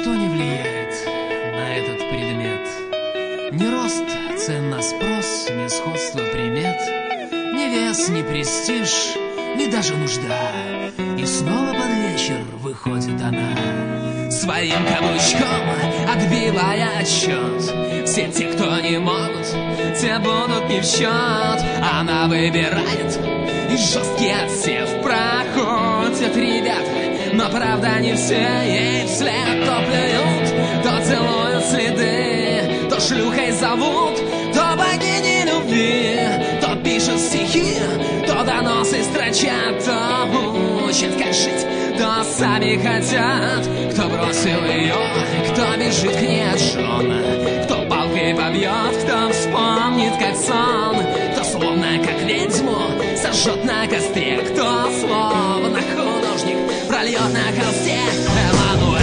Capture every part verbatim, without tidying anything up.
Ничто не влияет на этот предмет. Ни рост цен на спрос, ни сходство примет, ни вес, ни престиж, ни даже нужда. И снова под вечер выходит она, своим каблучком отбивая отсчет. Все те, кто не могут, те будут не в счет. Она выбирает, и жесткий отсев проходят ребята, но правда не все ей вслед. То плюют, то целуют следы, то шлюхой зовут, то богини любви, то пишут стихи, то доносы строчат, то учат как жить, то сами хотят. Кто бросил ее, кто бежит к ней от жен, кто палкой побьет, кто вспомнит как сон, кто словно как ведьму сожжет на костре, кто словно художник прольет на холсте. Эммануэль,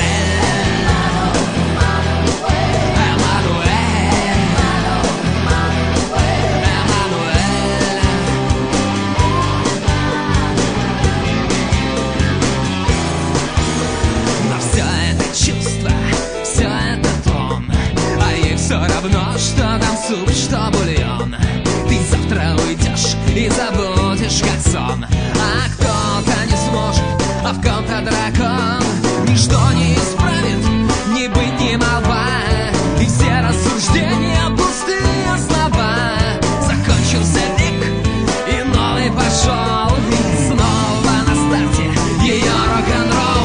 все равно, что там суп, что бульон. Ты завтра уйдешь и забудешь как сон. А кто-то не сможет, а в ком-то дракон. Ничто не исправит, ни быть, ни молва. И все рассуждения пустые слова. Закончился век, и новый пошел. И снова на старте ее рок-н-ролл.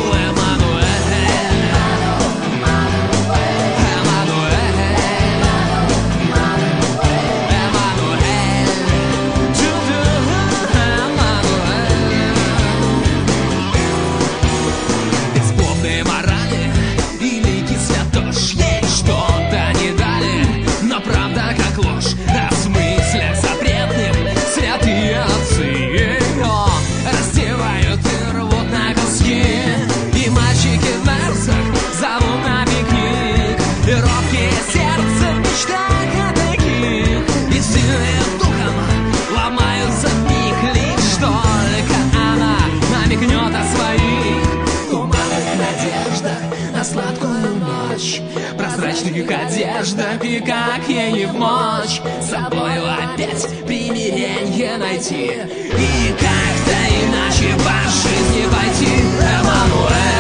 Прозрачных одеждах, и как ей не вмочь с собою опять примиренье найти и как-то иначе по жизни пойти. Эммануэль.